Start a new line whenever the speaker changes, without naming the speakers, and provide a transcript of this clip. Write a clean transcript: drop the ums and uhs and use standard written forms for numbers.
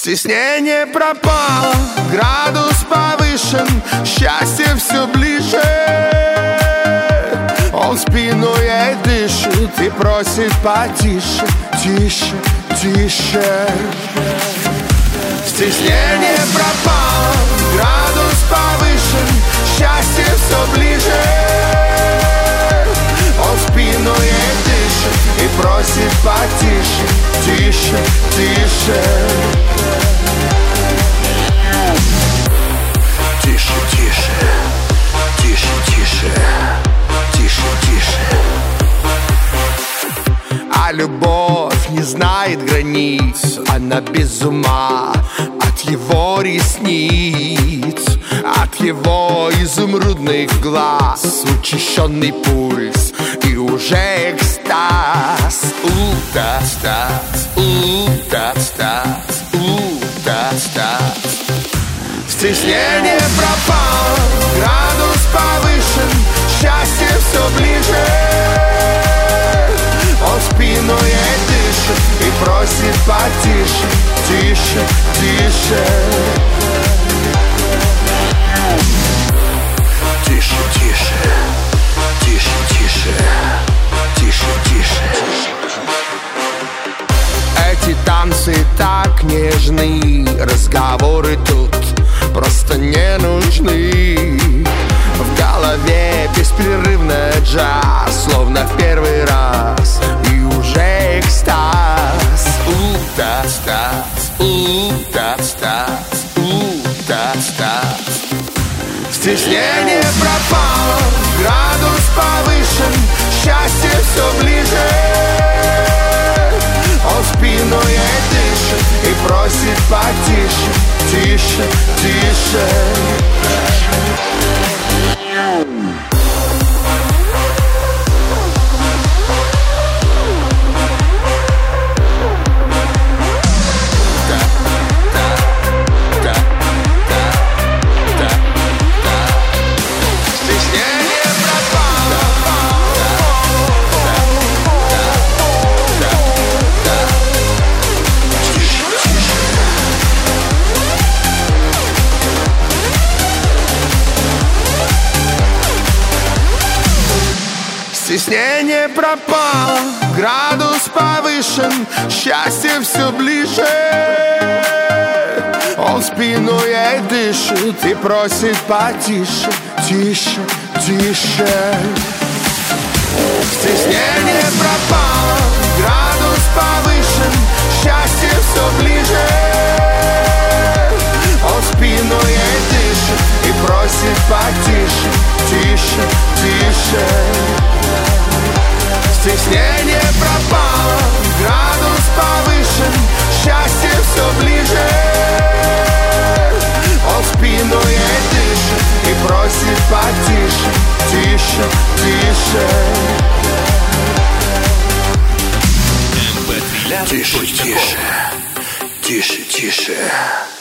Стеснение пропало, градус повышен, счастье все ближе. Он спину ей дышит и просит потише, тише, тише. Стеснение пропало, градус повышен, счастье все ближе. Он спину ей дышит и просит потише, тише, тише. Тише, тише, тише, тише, тише, тише. А любовь не знает границ, она без ума от его ресниц, от его изумрудных глаз, учащенный пульс и уже экстаз. Тас-тас, тас-тас, тас-тас. Стеснение пропало, градус повышен, счастье все ближе. Он спину ей дышит и просит потише, тише, тише. Тише, тише, тише, тише, тише, тише. Эти танцы так нежны, разговоры тут просто не нужны. В голове беспрерывно джаз, словно в первый раз, и уже экстаз. Тас-тас, тас-тас, тас-тас. Стеснение пропало, градус повышен, счастье все ближе. Он спину ей дышит и просит потише, тише, тише. Стеснение пропало, градус повышен, счастье все ближе. Он спину ей дышит и просит потише, тише, тише. Стеснение пропало, градус повышен, счастье все ближе. Он спину ей дышит и просит потише, тише, тише. Стеснение пропало, градус повышен, счастье все ближе. Он спину ей дышит и просит потише, тише, тише. Тише, тише, тише, тише.